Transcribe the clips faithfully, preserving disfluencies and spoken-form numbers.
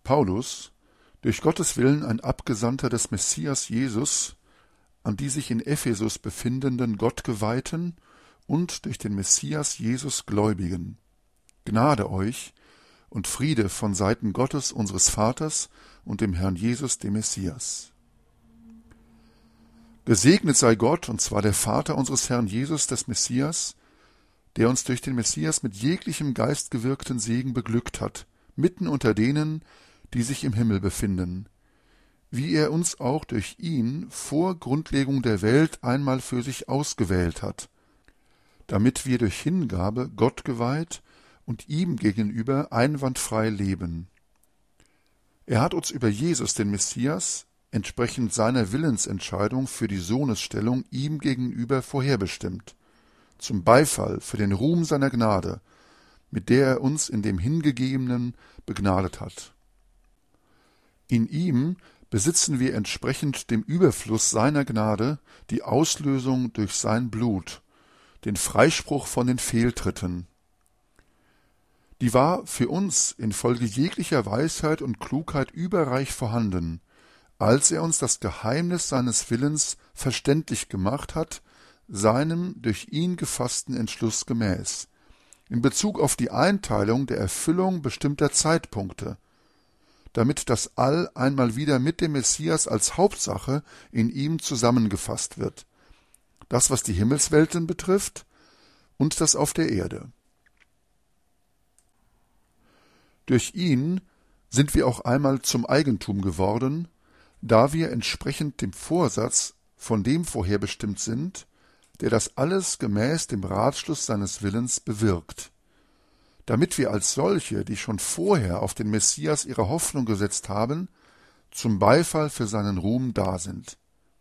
Paulus, durch Gottes Willen ein Abgesandter des Messias Jesus, an die sich in Ephesus befindenden Gottgeweihten und durch den Messias Jesus Gläubigen. Gnade euch und Friede von Seiten Gottes unseres Vaters und dem Herrn Jesus, dem Messias. Gesegnet sei Gott, und zwar der Vater unseres Herrn Jesus, des Messias, der uns durch den Messias mit jeglichem geistgewirkten Segen beglückt hat, mitten unter denen, die sich im Himmel befinden, wie er uns auch durch ihn vor Grundlegung der Welt einmal für sich ausgewählt hat, damit wir durch Hingabe Gott geweiht und ihm gegenüber einwandfrei leben. Er hat uns über Jesus, den Messias, entsprechend seiner Willensentscheidung für die Sohnesstellung ihm gegenüber vorherbestimmt, zum Beifall für den Ruhm seiner Gnade, mit der er uns in dem Hingegebenen begnadet hat. In ihm besitzen wir entsprechend dem Überfluss seiner Gnade die Auslösung durch sein Blut, den Freispruch von den Fehltritten. Die war für uns infolge jeglicher Weisheit und Klugheit überreich vorhanden, als er uns das Geheimnis seines Willens verständlich gemacht hat, seinem durch ihn gefassten Entschluss gemäß, in Bezug auf die Einteilung der Erfüllung bestimmter Zeitpunkte, damit das All einmal wieder mit dem Messias als Hauptsache in ihm zusammengefasst wird, das, was die Himmelswelten betrifft und das auf der Erde. Durch ihn sind wir auch einmal zum Eigentum geworden, da wir entsprechend dem Vorsatz von dem vorherbestimmt sind, der das alles gemäß dem Ratschluss seines Willens bewirkt, damit wir als solche, die schon vorher auf den Messias ihre Hoffnung gesetzt haben, zum Beifall für seinen Ruhm da sind.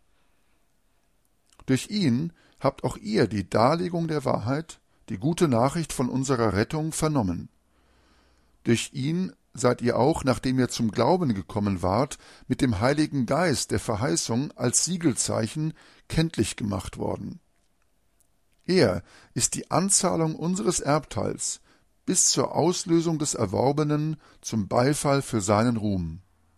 Durch ihn habt auch ihr die Darlegung der Wahrheit, die gute Nachricht von unserer Rettung vernommen. Durch ihn seid ihr auch, nachdem ihr zum Glauben gekommen wart, mit dem Heiligen Geist der Verheißung als Siegelzeichen kenntlich gemacht worden. Er ist die Anzahlung unseres Erbteils bis zur Auslösung des Erworbenen zum Beifall für seinen Ruhm.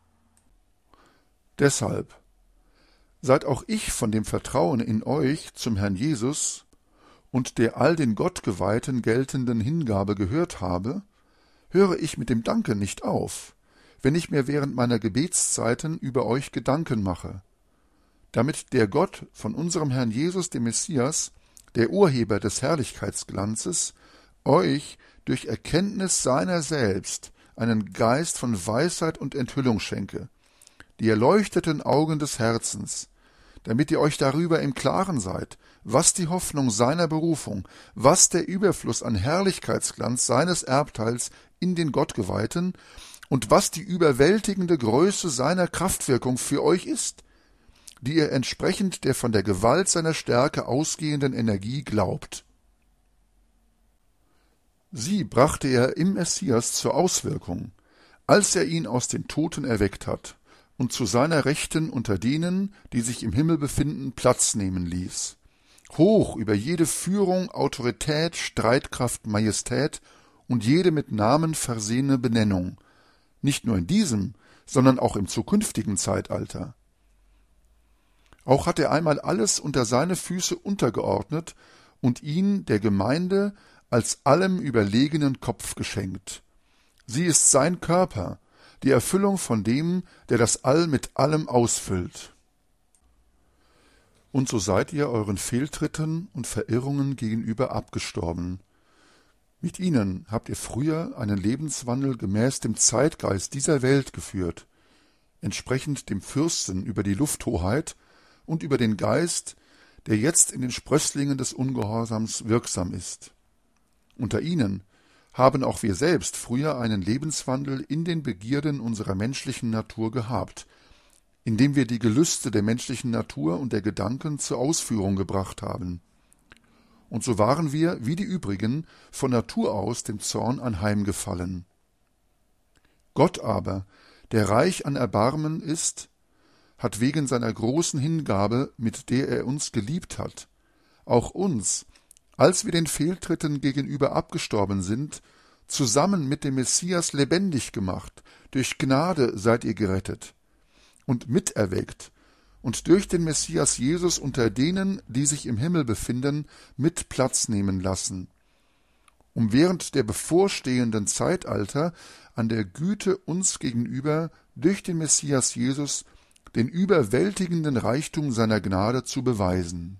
Deshalb seid auch ich von dem Vertrauen in euch zum Herrn Jesus und der all den Gottgeweihten geltenden Hingabe gehört habe, höre ich mit dem Danke nicht auf, wenn ich mir während meiner Gebetszeiten über euch Gedanken mache, damit der Gott von unserem Herrn Jesus, dem Messias, der Urheber des Herrlichkeitsglanzes, euch durch Erkenntnis seiner selbst einen Geist von Weisheit und Enthüllung schenke, die erleuchteten Augen des Herzens, damit ihr euch darüber im Klaren seid, was die Hoffnung seiner Berufung, was der Überfluss an Herrlichkeitsglanz seines Erbteils in den Gottgeweihten und was die überwältigende Größe seiner Kraftwirkung für euch ist, die ihr entsprechend der von der Gewalt seiner Stärke ausgehenden Energie glaubt. Sie brachte er im Messias zur Auswirkung, als er ihn aus den Toten erweckt hat und zu seiner Rechten unter denen, die sich im Himmel befinden, Platz nehmen ließ, hoch über jede Führung, Autorität, Streitkraft, Majestät und jede mit Namen versehene Benennung, nicht nur in diesem, sondern auch im zukünftigen Zeitalter. Auch hat er einmal alles unter seine Füße untergeordnet und ihn der Gemeinde als allem überlegenen Kopf geschenkt. Sie ist sein Körper, die Erfüllung von dem, der das All mit allem ausfüllt. Und so seid ihr euren Fehltritten und Verirrungen gegenüber abgestorben. Mit ihnen habt ihr früher einen Lebenswandel gemäß dem Zeitgeist dieser Welt geführt, entsprechend dem Fürsten über die Lufthoheit und über den Geist, der jetzt in den Sprösslingen des Ungehorsams wirksam ist. Unter ihnen haben auch wir selbst früher einen Lebenswandel in den Begierden unserer menschlichen Natur gehabt, indem wir die Gelüste der menschlichen Natur und der Gedanken zur Ausführung gebracht haben. Und so waren wir, wie die übrigen, von Natur aus dem Zorn anheimgefallen. Gott aber, der reich an Erbarmen ist, hat wegen seiner großen Hingabe, mit der er uns geliebt hat, auch uns, als wir den Fehltritten gegenüber abgestorben sind, zusammen mit dem Messias lebendig gemacht, durch Gnade seid ihr gerettet und miterweckt und durch den Messias Jesus unter denen, die sich im Himmel befinden, mit Platz nehmen lassen, um während der bevorstehenden Zeitalter an der Güte uns gegenüber durch den Messias Jesus den überwältigenden Reichtum seiner Gnade zu beweisen.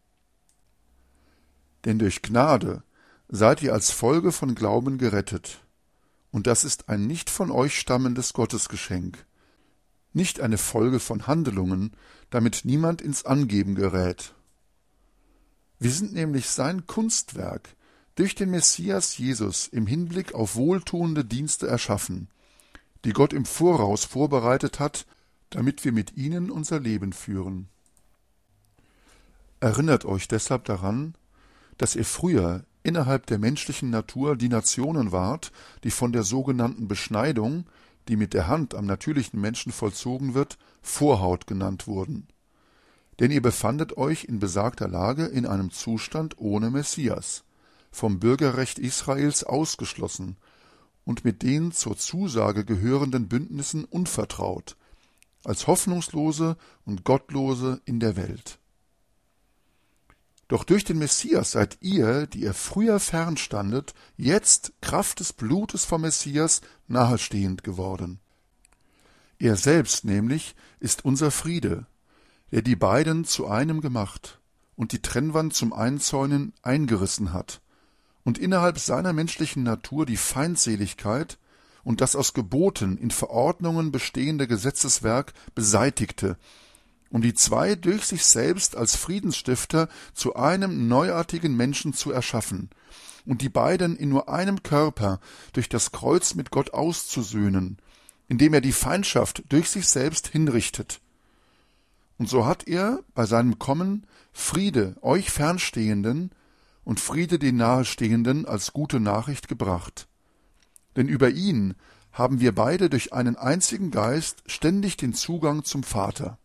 Denn durch Gnade seid ihr als Folge von Glauben gerettet, und das ist ein nicht von euch stammendes Gottesgeschenk, nicht eine Folge von Handlungen, damit niemand ins Angeben gerät. Wir sind nämlich sein Kunstwerk, durch den Messias Jesus im Hinblick auf wohltuende Dienste erschaffen, die Gott im Voraus vorbereitet hat, damit wir mit ihnen unser Leben führen. Erinnert euch deshalb daran, dass ihr früher innerhalb der menschlichen Natur die Nationen wart, die von der sogenannten Beschneidung, die mit der Hand am natürlichen Menschen vollzogen wird, Vorhaut genannt wurden. Denn ihr befandet euch in besagter Lage in einem Zustand ohne Messias, vom Bürgerrecht Israels ausgeschlossen und mit den zur Zusage gehörenden Bündnissen unvertraut, als Hoffnungslose und Gottlose in der Welt. Doch durch den Messias seid ihr, die ihr früher fernstandet, jetzt Kraft des Blutes vom Messias nahestehend geworden. Er selbst nämlich ist unser Friede, der die beiden zu einem gemacht und die Trennwand zum Einzäunen eingerissen hat und innerhalb seiner menschlichen Natur die Feindseligkeit und das aus Geboten in Verordnungen bestehende Gesetzeswerk beseitigte, um die zwei durch sich selbst als Friedensstifter zu einem neuartigen Menschen zu erschaffen und die beiden in nur einem Körper durch das Kreuz mit Gott auszusöhnen, indem er die Feindschaft durch sich selbst hinrichtet. Und so hat er bei seinem Kommen Friede euch Fernstehenden und Friede den Nahestehenden als gute Nachricht gebracht. Denn über ihn haben wir beide durch einen einzigen Geist ständig den Zugang zum Vater.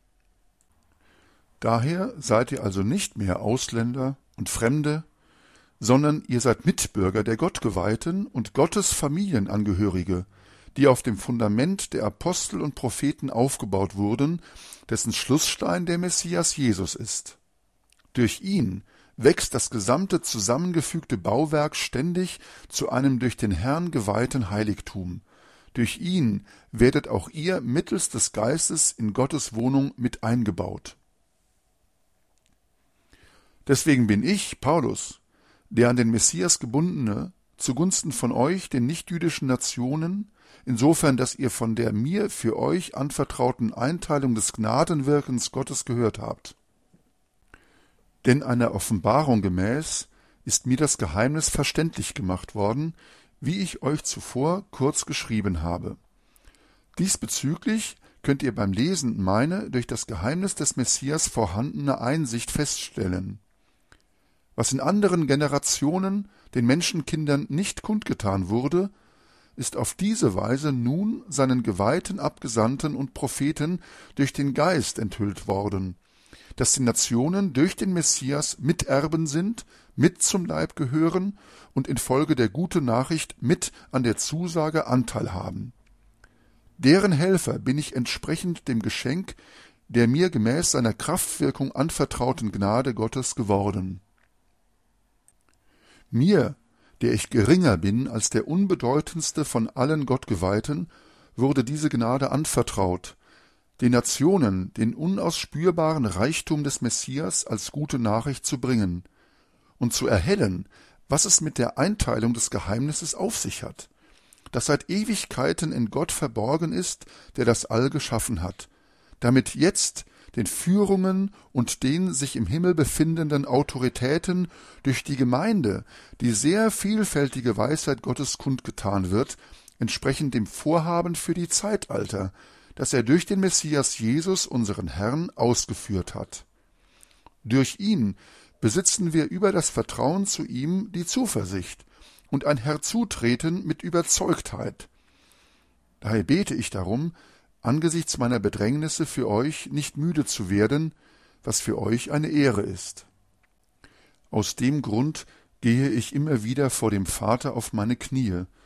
Daher seid ihr also nicht mehr Ausländer und Fremde, sondern ihr seid Mitbürger der Gottgeweihten und Gottes Familienangehörige, die auf dem Fundament der Apostel und Propheten aufgebaut wurden, dessen Schlussstein der Messias Jesus ist. Durch ihn wächst das gesamte zusammengefügte Bauwerk ständig zu einem durch den Herrn geweihten Heiligtum. Durch ihn werdet auch ihr mittels des Geistes in Gottes Wohnung mit eingebaut. Deswegen bin ich, Paulus, der an den Messias gebundene, zugunsten von euch, den nichtjüdischen Nationen, insofern, dass ihr von der mir für euch anvertrauten Einteilung des Gnadenwirkens Gottes gehört habt. Denn einer Offenbarung gemäß ist mir das Geheimnis verständlich gemacht worden, wie ich euch zuvor kurz geschrieben habe. Diesbezüglich könnt ihr beim Lesen meine durch das Geheimnis des Messias vorhandene Einsicht feststellen. Was in anderen Generationen den Menschenkindern nicht kundgetan wurde, ist auf diese Weise nun seinen geweihten Abgesandten und Propheten durch den Geist enthüllt worden, dass die Nationen durch den Messias Miterben sind, mit zum Leib gehören und infolge der guten Nachricht mit an der Zusage Anteil haben. Deren Helfer bin ich entsprechend dem Geschenk der mir gemäß seiner Kraftwirkung anvertrauten Gnade Gottes geworden. Mir, der ich geringer bin als der unbedeutendste von allen Gottgeweihten, wurde diese Gnade anvertraut, den Nationen den unausspürbaren Reichtum des Messias als gute Nachricht zu bringen und zu erhellen, was es mit der Einteilung des Geheimnisses auf sich hat, das seit Ewigkeiten in Gott verborgen ist, der das All geschaffen hat, damit jetzt den Führungen und den sich im Himmel befindenden Autoritäten durch die Gemeinde die sehr vielfältige Weisheit Gottes kundgetan wird, entsprechend dem Vorhaben für die Zeitalter, das er durch den Messias Jesus, unseren Herrn, ausgeführt hat. Durch ihn besitzen wir über das Vertrauen zu ihm die Zuversicht und ein Herzutreten mit Überzeugtheit. Daher bete ich darum, angesichts meiner Bedrängnisse für euch nicht müde zu werden, was für euch eine Ehre ist. Aus dem Grund gehe ich immer wieder vor dem Vater auf meine Knie,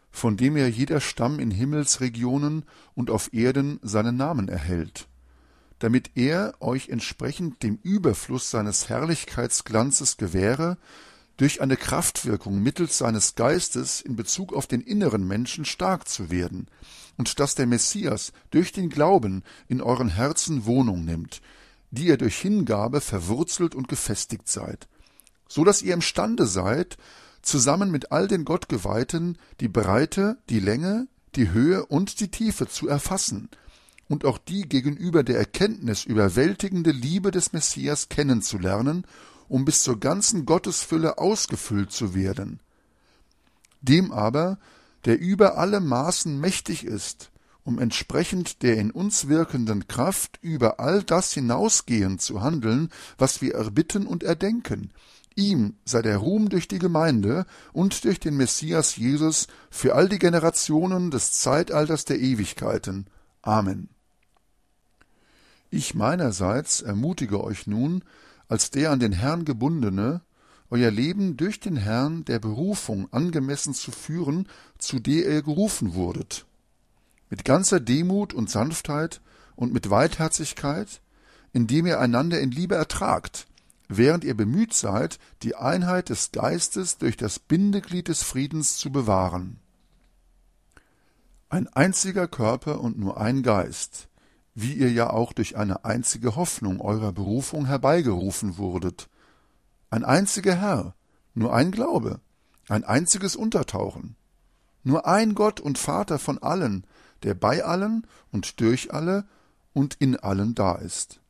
von dem ja jeder Stamm in Himmelsregionen und auf Erden seinen Namen erhält, damit er euch entsprechend dem Überfluss seines Herrlichkeitsglanzes gewähre, durch eine Kraftwirkung mittels seines Geistes in Bezug auf den inneren Menschen stark zu werden, und dass der Messias durch den Glauben in euren Herzen Wohnung nimmt, die ihr durch Hingabe verwurzelt und gefestigt seid, so dass ihr imstande seid, zusammen mit all den Gottgeweihten die Breite, die Länge, die Höhe und die Tiefe zu erfassen und auch die gegenüber der Erkenntnis überwältigende Liebe des Messias kennenzulernen, um bis zur ganzen Gottesfülle ausgefüllt zu werden. Dem aber, der über alle Maßen mächtig ist, um entsprechend der in uns wirkenden Kraft über all das hinausgehend zu handeln, was wir erbitten und erdenken, ihm sei der Ruhm durch die Gemeinde und durch den Messias Jesus für all die Generationen des Zeitalters der Ewigkeiten. Amen. Ich meinerseits ermutige euch nun, als der an den Herrn gebundene, euer Leben durch den Herrn der Berufung angemessen zu führen, zu der ihr gerufen wurdet, mit ganzer Demut und Sanftheit und mit Weitherzigkeit, indem ihr einander in Liebe ertragt, während ihr bemüht seid, die Einheit des Geistes durch das Bindeglied des Friedens zu bewahren. Ein einziger Körper und nur ein Geist, wie ihr ja auch durch eine einzige Hoffnung eurer Berufung herbeigerufen wurdet. Ein einziger Herr, nur ein Glaube, ein einziges Untertauchen. Nur ein Gott und Vater von allen, der bei allen und durch alle und in allen da ist.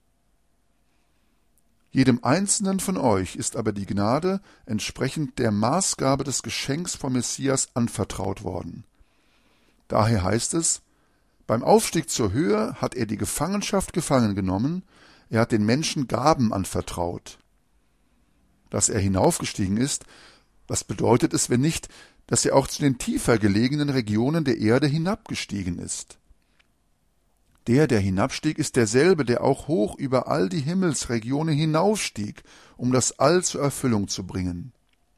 Jedem Einzelnen von euch ist aber die Gnade entsprechend der Maßgabe des Geschenks vom Messias anvertraut worden. Daher heißt es, beim Aufstieg zur Höhe hat er die Gefangenschaft gefangen genommen, er hat den Menschen Gaben anvertraut. Dass er hinaufgestiegen ist, was bedeutet es, wenn nicht, dass er auch zu den tiefer gelegenen Regionen der Erde hinabgestiegen ist? Der, der hinabstieg, ist derselbe, der auch hoch über all die Himmelsregionen hinaufstieg, um das All zur Erfüllung zu bringen.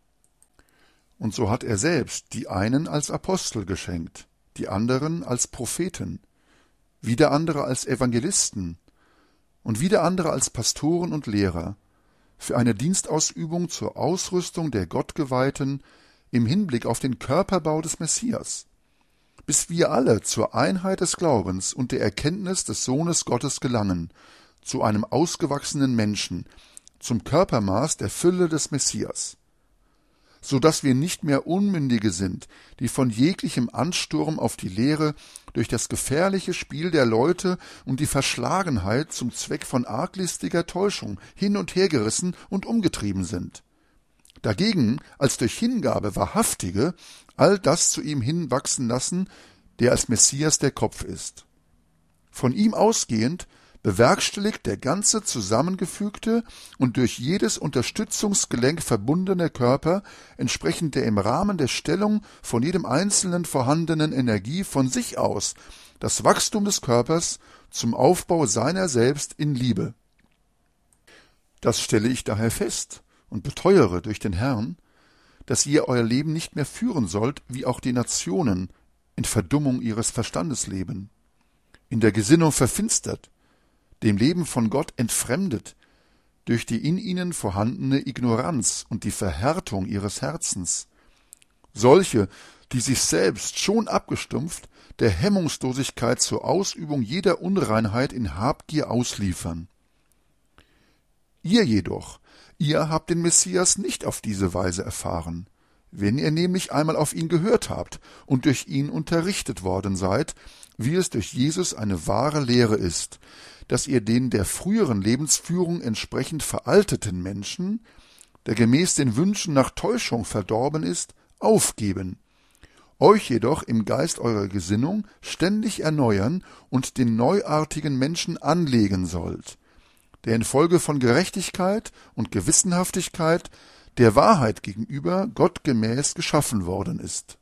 Und so hat er selbst die einen als Apostel geschenkt, die anderen als Propheten, wieder andere als Evangelisten und wieder andere als Pastoren und Lehrer, für eine Dienstausübung zur Ausrüstung der Gottgeweihten im Hinblick auf den Körperbau des Messias, bis wir alle zur Einheit des Glaubens und der Erkenntnis des Sohnes Gottes gelangen, zu einem ausgewachsenen Menschen, zum Körpermaß der Fülle des Messias, so dass wir nicht mehr Unmündige sind, die von jeglichem Ansturm auf die Lehre durch das gefährliche Spiel der Leute und die Verschlagenheit zum Zweck von arglistiger Täuschung hin und her gerissen und umgetrieben sind. Dagegen als durch Hingabe Wahrhaftige all das zu ihm hinwachsen lassen, der als Messias der Kopf ist. Von ihm ausgehend bewerkstelligt der ganze zusammengefügte und durch jedes Unterstützungsgelenk verbundene Körper entsprechend der im Rahmen der Stellung von jedem einzelnen vorhandenen Energie von sich aus das Wachstum des Körpers zum Aufbau seiner selbst in Liebe. Das stelle ich daher fest und beteuere durch den Herrn, dass ihr euer Leben nicht mehr führen sollt, wie auch die Nationen, in Verdummung ihres Verstandes leben, in der Gesinnung verfinstert, dem Leben von Gott entfremdet, durch die in ihnen vorhandene Ignoranz und die Verhärtung ihres Herzens. Solche, die sich selbst schon abgestumpft, der Hemmungslosigkeit zur Ausübung jeder Unreinheit in Habgier ausliefern. Ihr jedoch, ihr habt den Messias nicht auf diese Weise erfahren. Wenn ihr nämlich einmal auf ihn gehört habt und durch ihn unterrichtet worden seid, wie es durch Jesus eine wahre Lehre ist, dass ihr den der früheren Lebensführung entsprechend veralteten Menschen, der gemäß den Wünschen nach Täuschung verdorben ist, aufgeben, euch jedoch im Geist eurer Gesinnung ständig erneuern und den neuartigen Menschen anlegen sollt, der infolge von Gerechtigkeit und Gewissenhaftigkeit der Wahrheit gegenüber Gott gemäß geschaffen worden ist.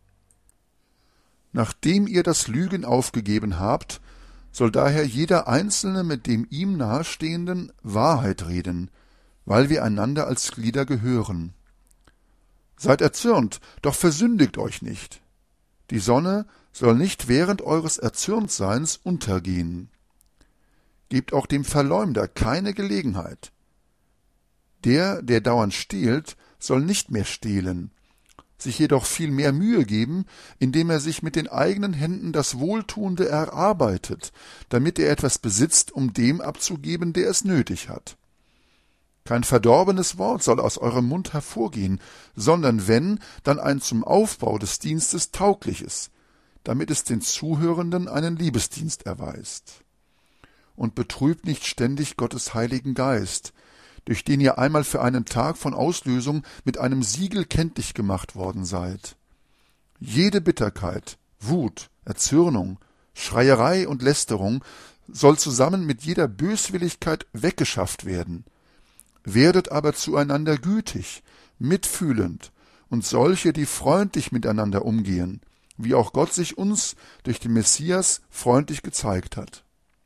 Nachdem ihr das Lügen aufgegeben habt, soll daher jeder Einzelne mit dem ihm Nahestehenden Wahrheit reden, weil wir einander als Glieder gehören. Seid erzürnt, doch versündigt euch nicht. Die Sonne soll nicht während eures Erzürntseins untergehen. Gebt auch dem Verleumder keine Gelegenheit. Der, der dauernd stehlt, soll nicht mehr stehlen, sich jedoch viel mehr Mühe geben, indem er sich mit den eigenen Händen das Wohltuende erarbeitet, damit er etwas besitzt, um dem abzugeben, der es nötig hat. Kein verdorbenes Wort soll aus eurem Mund hervorgehen, sondern wenn, dann ein zum Aufbau des Dienstes taugliches, damit es den Zuhörenden einen Liebesdienst erweist. Und betrübt nicht ständig Gottes Heiligen Geist, durch den ihr einmal für einen Tag von Auslösung mit einem Siegel kenntlich gemacht worden seid. Jede Bitterkeit, Wut, Erzürnung, Schreierei und Lästerung soll zusammen mit jeder Böswilligkeit weggeschafft werden. Werdet aber zueinander gütig, mitfühlend und solche, die freundlich miteinander umgehen, wie auch Gott sich uns durch den Messias freundlich gezeigt hat.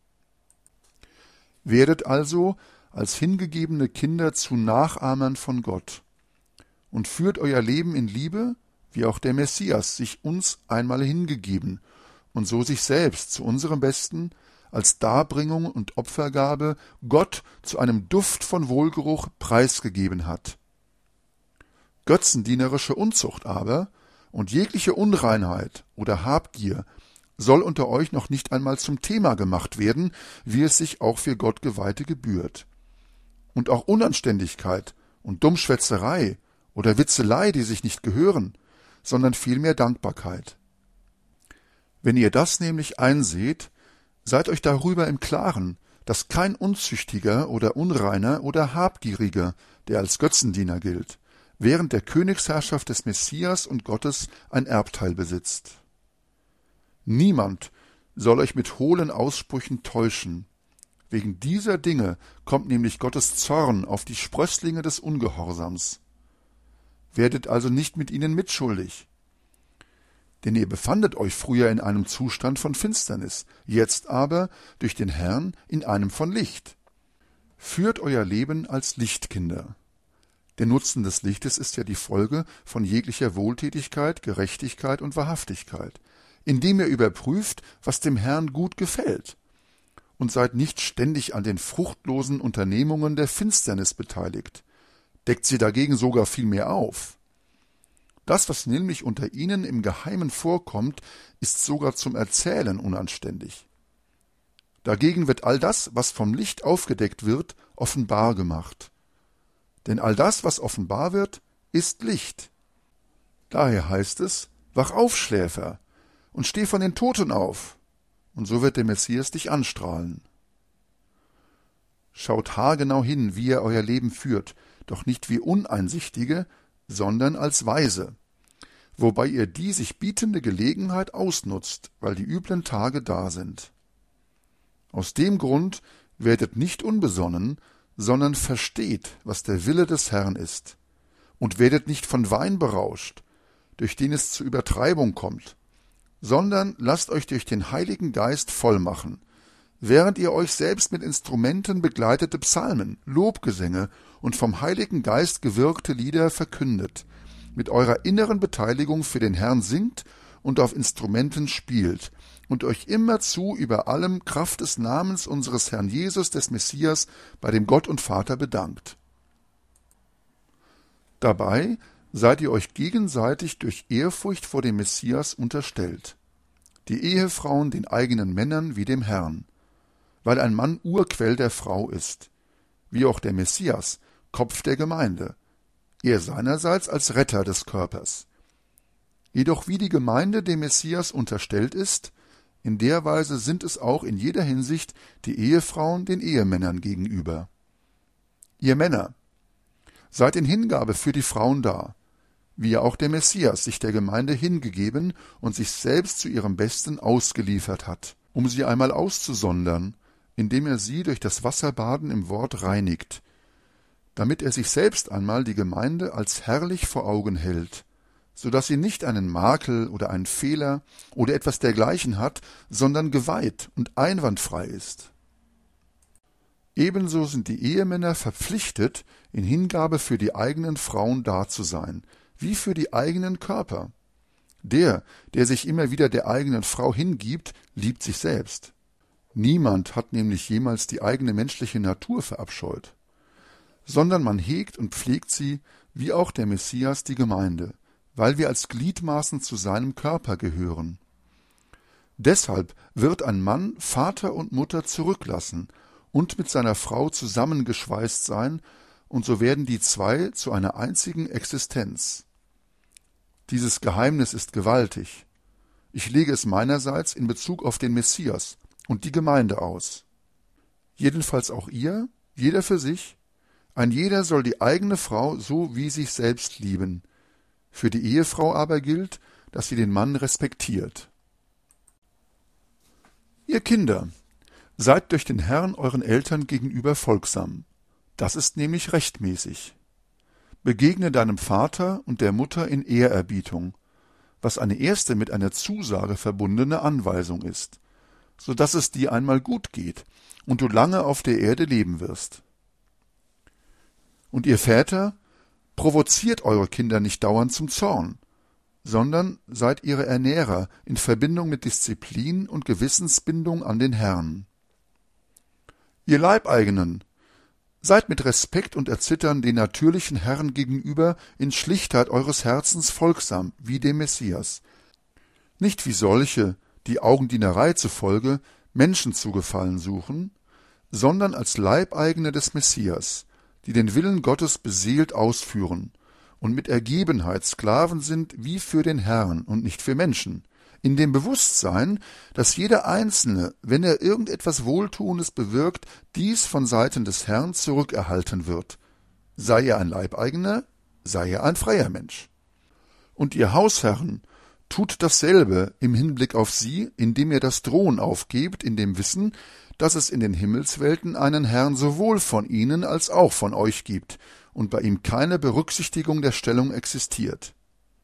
Werdet also als hingegebene Kinder zu Nachahmern von Gott und führt euer Leben in Liebe, wie auch der Messias sich uns einmal hingegeben und so sich selbst zu unserem Besten als Darbringung und Opfergabe Gott zu einem Duft von Wohlgeruch preisgegeben hat. Götzendienerische Unzucht aber und jegliche Unreinheit oder Habgier soll unter euch noch nicht einmal zum Thema gemacht werden, wie es sich auch für Gottgeweihte gebührt. Und auch Unanständigkeit und Dummschwätzerei oder Witzelei, die sich nicht gehören, sondern vielmehr Dankbarkeit. Wenn ihr das nämlich einseht, seid euch darüber im Klaren, dass kein Unzüchtiger oder Unreiner oder Habgieriger, der als Götzendiener gilt, während der Königsherrschaft des Messias und Gottes ein Erbteil besitzt. Niemand soll euch mit hohlen Aussprüchen täuschen. Wegen dieser Dinge kommt nämlich Gottes Zorn auf die Sprösslinge des Ungehorsams. Werdet also nicht mit ihnen mitschuldig. Denn ihr befandet euch früher in einem Zustand von Finsternis, jetzt aber durch den Herrn in einem von Licht. Führt euer Leben als Lichtkinder. Der Nutzen des Lichtes ist ja die Folge von jeglicher Wohltätigkeit, Gerechtigkeit und Wahrhaftigkeit, indem ihr überprüft, was dem Herrn gut gefällt, und seid nicht ständig an den fruchtlosen Unternehmungen der Finsternis beteiligt, deckt sie dagegen sogar viel mehr auf. Das, was nämlich unter ihnen im Geheimen vorkommt, ist sogar zum Erzählen unanständig. Dagegen wird all das, was vom Licht aufgedeckt wird, offenbar gemacht. Denn all das, was offenbar wird, ist Licht. Daher heißt es, wach auf, Schläfer, und steh von den Toten auf, und so wird der Messias dich anstrahlen. Schaut haargenau hin, wie ihr euer Leben führt, doch nicht wie Uneinsichtige, sondern als Weise, wobei ihr die sich bietende Gelegenheit ausnutzt, weil die üblen Tage da sind. Aus dem Grund werdet nicht unbesonnen, sondern versteht, was der Wille des Herrn ist, und werdet nicht von Wein berauscht, durch den es zu Übertreibung kommt, sondern lasst euch durch den Heiligen Geist vollmachen, während ihr euch selbst mit Instrumenten begleitete Psalmen, Lobgesänge und vom Heiligen Geist gewirkte Lieder verkündet, mit eurer inneren Beteiligung für den Herrn singt und auf Instrumenten spielt und euch immerzu über allem Kraft des Namens unseres Herrn Jesus des Messias bei dem Gott und Vater bedankt. Dabei seid ihr euch gegenseitig durch Ehrfurcht vor dem Messias unterstellt, die Ehefrauen den eigenen Männern wie dem Herrn, weil ein Mann Urquell der Frau ist, wie auch der Messias, Kopf der Gemeinde, er seinerseits als Retter des Körpers. Jedoch wie die Gemeinde dem Messias unterstellt ist, in der Weise sind es auch in jeder Hinsicht die Ehefrauen den Ehemännern gegenüber. Ihr Männer, seid in Hingabe für die Frauen da, wie auch der Messias sich der Gemeinde hingegeben und sich selbst zu ihrem Besten ausgeliefert hat, um sie einmal auszusondern, indem er sie durch das Wasserbaden im Wort reinigt, damit er sich selbst einmal die Gemeinde als herrlich vor Augen hält, so dass sie nicht einen Makel oder einen Fehler oder etwas dergleichen hat, sondern geweiht und einwandfrei ist. Ebenso sind die Ehemänner verpflichtet, in Hingabe für die eigenen Frauen da zu sein, wie für die eigenen Körper. Der, der sich immer wieder der eigenen Frau hingibt, liebt sich selbst. Niemand hat nämlich jemals die eigene menschliche Natur verabscheut, sondern man hegt und pflegt sie, wie auch der Messias die Gemeinde, weil wir als Gliedmaßen zu seinem Körper gehören. Deshalb wird ein Mann Vater und Mutter zurücklassen und mit seiner Frau zusammengeschweißt sein, und so werden die zwei zu einer einzigen Existenz. Dieses Geheimnis ist gewaltig. Ich lege es meinerseits in Bezug auf den Messias und die Gemeinde aus. Jedenfalls auch ihr, jeder für sich, ein jeder soll die eigene Frau so wie sich selbst lieben. Für die Ehefrau aber gilt, dass sie den Mann respektiert. Ihr Kinder, seid durch den Herrn euren Eltern gegenüber folgsam. Das ist nämlich rechtmäßig. Begegne deinem Vater und der Mutter in Ehrerbietung, was eine erste mit einer Zusage verbundene Anweisung ist, so dass es dir einmal gut geht und du lange auf der Erde leben wirst. Und ihr Väter, provoziert eure Kinder nicht dauernd zum Zorn, sondern seid ihre Ernährer in Verbindung mit Disziplin und Gewissensbindung an den Herrn. Ihr Leibeigenen, seid mit Respekt und Erzittern den natürlichen Herren gegenüber in Schlichtheit eures Herzens folgsam, wie dem Messias, nicht wie solche, die Augendienerei zufolge Menschen zu gefallen suchen, sondern als Leibeigene des Messias, die den Willen Gottes beseelt ausführen und mit Ergebenheit Sklaven sind wie für den Herrn und nicht für Menschen, in dem Bewusstsein, dass jeder Einzelne, wenn er irgendetwas Wohltuendes bewirkt, dies von Seiten des Herrn zurückerhalten wird, sei er ein Leibeigener, sei er ein freier Mensch. Und ihr Hausherren, tut dasselbe im Hinblick auf sie, indem ihr das Drohen aufgebt, in dem Wissen, dass es in den Himmelswelten einen Herrn sowohl von ihnen als auch von euch gibt und bei ihm keine Berücksichtigung der Stellung existiert.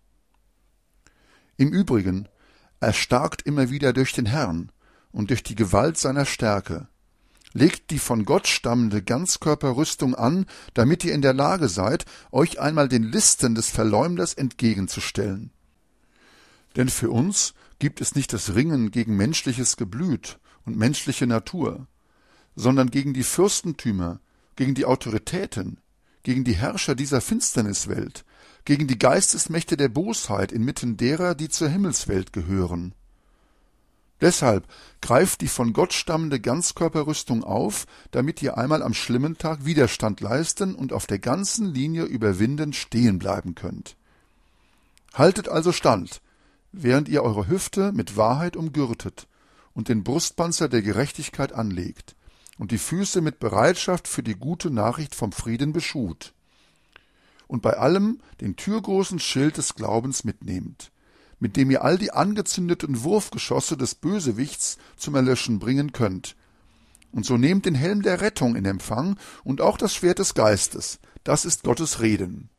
Im Übrigen, erstarkt immer wieder durch den Herrn und durch die Gewalt seiner Stärke. Legt die von Gott stammende Ganzkörperrüstung an, damit ihr in der Lage seid, euch einmal den Listen des Verleumders entgegenzustellen. Denn für uns gibt es nicht das Ringen gegen menschliches Geblüt und menschliche Natur, sondern gegen die Fürstentümer, gegen die Autoritäten, gegen die Herrscher dieser Finsterniswelt, gegen die Geistesmächte der Bosheit inmitten derer, die zur Himmelswelt gehören. Deshalb greift die von Gott stammende Ganzkörperrüstung auf, damit ihr einmal am schlimmen Tag Widerstand leisten und auf der ganzen Linie überwindend stehen bleiben könnt. Haltet also stand, während ihr eure Hüfte mit Wahrheit umgürtet und den Brustpanzer der Gerechtigkeit anlegt und die Füße mit Bereitschaft für die gute Nachricht vom Frieden beschut. Und bei allem den türgroßen Schild des Glaubens mitnehmt, mit dem ihr all die angezündeten Wurfgeschosse des Bösewichts zum Erlöschen bringen könnt. Und so nehmt den Helm der Rettung in Empfang und auch das Schwert des Geistes, das ist Gottes Reden.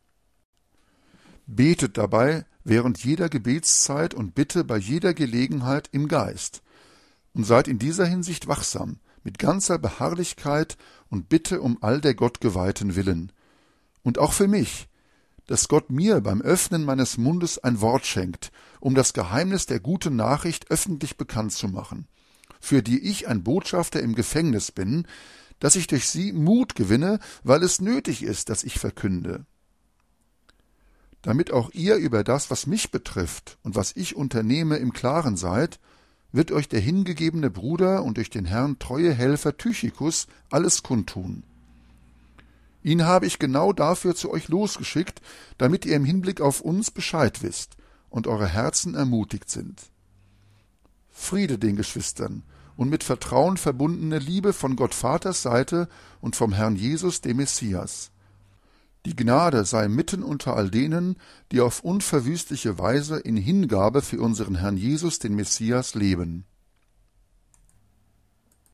Betet dabei während jeder Gebetszeit und bitte bei jeder Gelegenheit im Geist und seid in dieser Hinsicht wachsam, mit ganzer Beharrlichkeit und bitte um all der Gott geweihten Willen. Und auch für mich, dass Gott mir beim Öffnen meines Mundes ein Wort schenkt, um das Geheimnis der guten Nachricht öffentlich bekannt zu machen, für die ich ein Botschafter im Gefängnis bin, dass ich durch sie Mut gewinne, weil es nötig ist, dass ich verkünde. Damit auch ihr über das, was mich betrifft und was ich unternehme, im Klaren seid, wird euch der hingegebene Bruder und durch den Herrn treue Helfer Tychikus alles kundtun. Ihn habe ich genau dafür zu euch losgeschickt, damit ihr im Hinblick auf uns Bescheid wisst und eure Herzen ermutigt sind. Friede den Geschwistern und mit Vertrauen verbundene Liebe von Gott Vaters Seite und vom Herrn Jesus, dem Messias. Die Gnade sei mitten unter all denen, die auf unverwüstliche Weise in Hingabe für unseren Herrn Jesus, den Messias, leben.